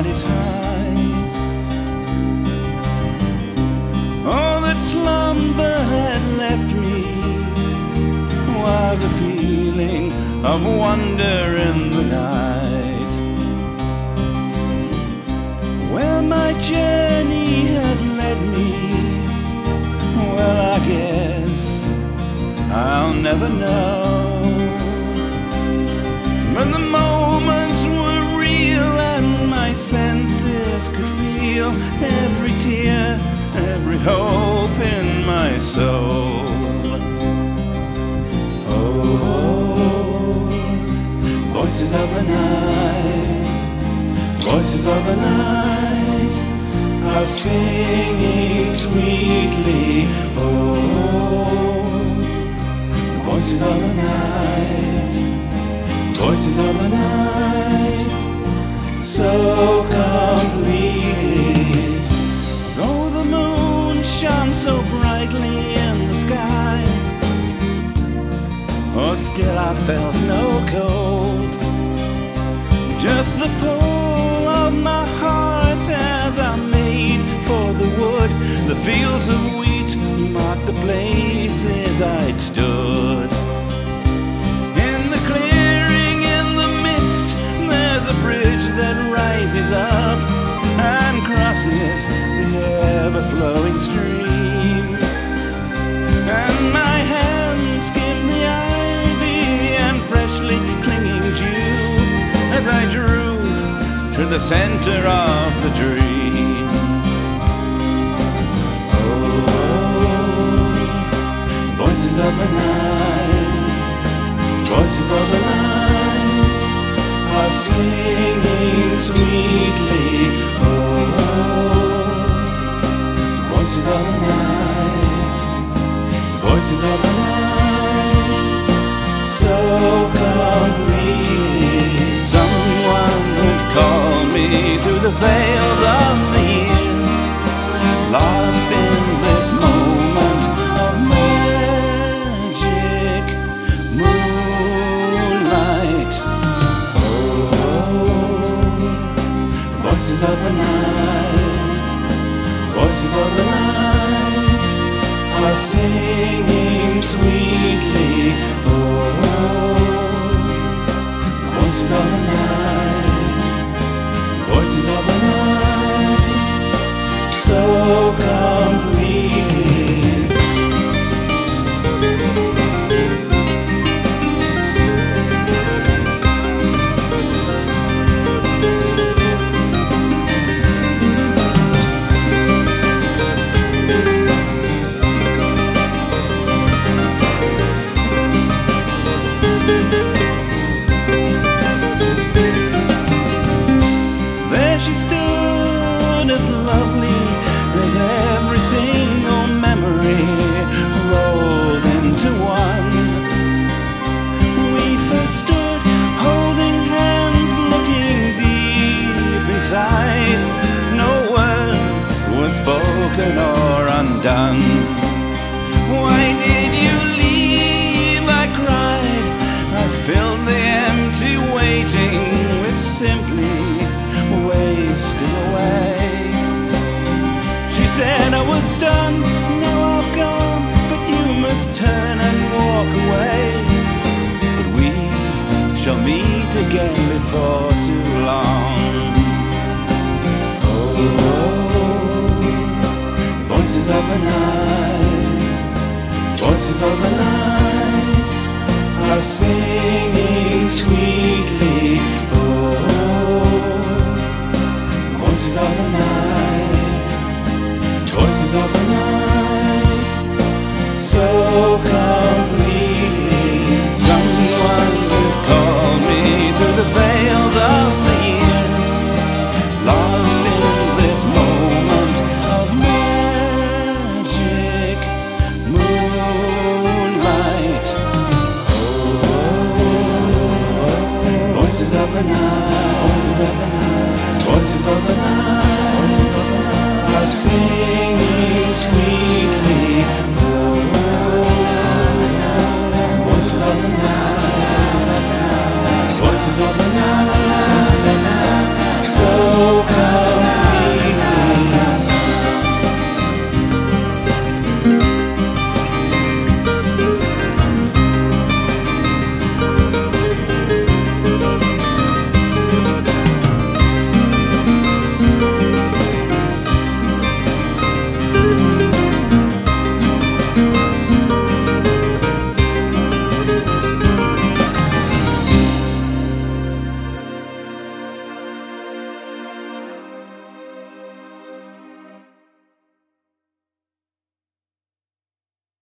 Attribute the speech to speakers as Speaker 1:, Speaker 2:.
Speaker 1: at its height. All that slumber had left me was a feeling of wonder in the night. Where my journey had led me, well, I guess I'll never know. But the moments were real and my senses could feel every tear, every hope in my soul. Oh, voices of the night, voices of the night are singing sweetly. Oh, voices of the night, voices of the night, so completely. Though the moon shone so brightly in the sky, oh, still I felt no cold. Just the pull of my heart as I made for the wood. The fields of wheat marked the places I'd stood. In the clearing, in the mist, there's a bridge that rises up and crosses the ever-flowing stream. And my hands skim the ivy and freshly clinging dew as I drew to the center of the dream. Oh, voices of the night, voices of the night are singing sweetly. Oh, voices of the night, voices of the night, so completely. Someone would call me through the veils of the years, lost in this moment of magic moonlight. Oh, voices of the night, voices of the night are singing sweetly. Oh, voices of the night, voices of the night, so completely. There she stood, as lovely as every single memory rolled into one. We first stood holding hands, looking deep inside. No words were spoken or undone. Why did you leave? I cried. I filled the empty waiting with simply wasting away. She said I was done, now I've gone, but you must turn and walk away. But we shall meet again before too long. Oh, voices of the night, voices of the night are singing sweetly. Oh, voices of the night, voices of the night, so completely. Someone would call me through the veils of the years, lost in this moment of magic moonlight. Oh, voices of the night, voices of the night, voices of the night